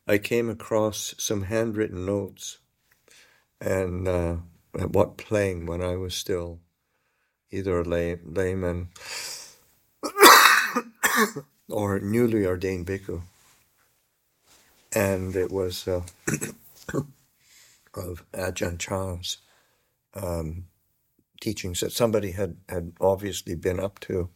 I came across some handwritten notes and at Wat Pling when I was still either a layman or newly ordained bhikkhu. And it was of Ajahn Chah's teachings that somebody had obviously been up to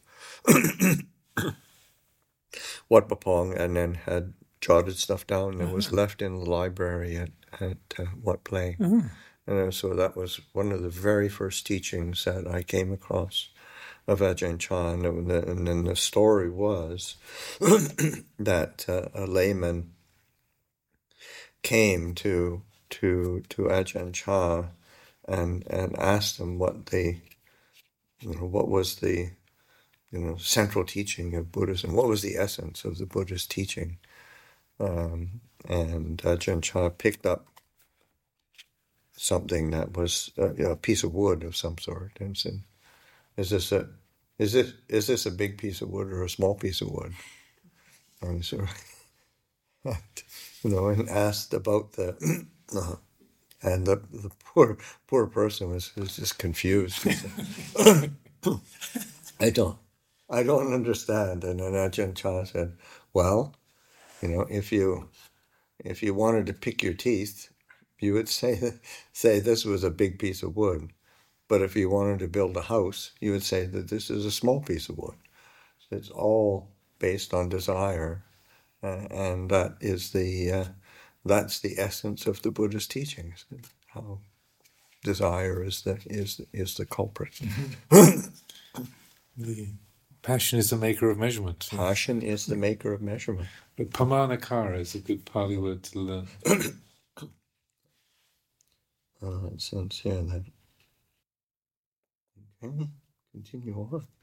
Wat Pah Pong and then had jotted stuff down and was left in the library at Wat Pling. And so that was one of the very first teachings that I came across of Ajahn Chah. And then the story was that a layman came to Ajahn Chah and asked him what was the central teaching of Buddhism, what was the essence of the Buddhist teaching. And Ajahn Chah picked up something that was a piece of wood of some sort and said, is this a big piece of wood or a small piece of wood? And so, and asked about the and the poor person was just confused. I don't understand. And then Ajahn Chah said, well, if you wanted to pick your teeth, you would say this was a big piece of wood. But if you wanted to build a house, you would say that this is a small piece of wood. So it's all based on desire, and that is that's the essence of the Buddhist teachings. How desire is the culprit. The passion is the maker of measurement. Passion is the maker of measurement. But pamanakara is a good Pali word to learn. It sounds, that. Okay, continue on.